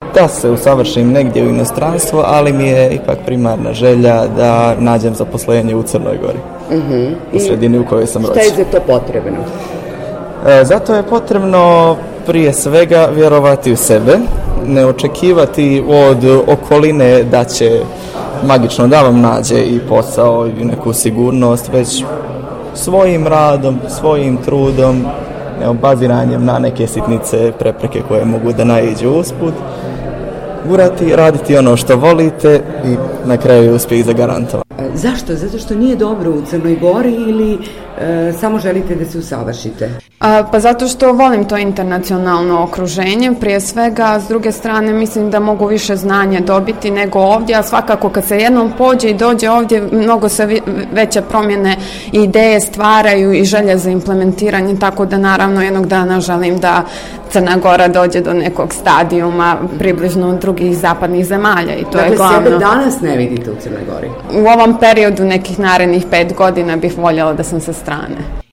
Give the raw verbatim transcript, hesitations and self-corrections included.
da se usavršim negdje u inostranstvo, ali mi je ipak primarna želja da nađem zaposlenje u Crnoj Gori, uh-huh. u sredini u kojoj sam rođen. Šta je za to potrebno? E, zato je potrebno prije svega vjerovati u sebe, ne očekivati od okoline da će magično da vam nađe i posao i neku sigurnost, već svojim radom, svojim trudom, evo, baziranjem na neke sitnice, prepreke koje mogu da naiđu usput, gurati, raditi ono što volite i na kraju uspjeh zagarantovan. Zašto? Zato što nije dobro u Crnoj Gori ili e, samo želite da se usavršite? A, pa zato što volim to internacionalno okruženje, prije svega, s druge strane mislim da mogu više znanja dobiti nego ovdje, a svakako kad se jednom pođe i dođe ovdje, mnogo se vi, veće promjene i ideje stvaraju i želje za implementiranje, tako da naravno jednog dana želim da Crna Gora dođe do nekog stadijuma približno drugih zapadnih zemalja i to dakle, je glavno. Dakle, sebe danas ne vidite u Crnoj Gori? U ovom periodu nekih narednih pet godina bih voljela da sam sa strane.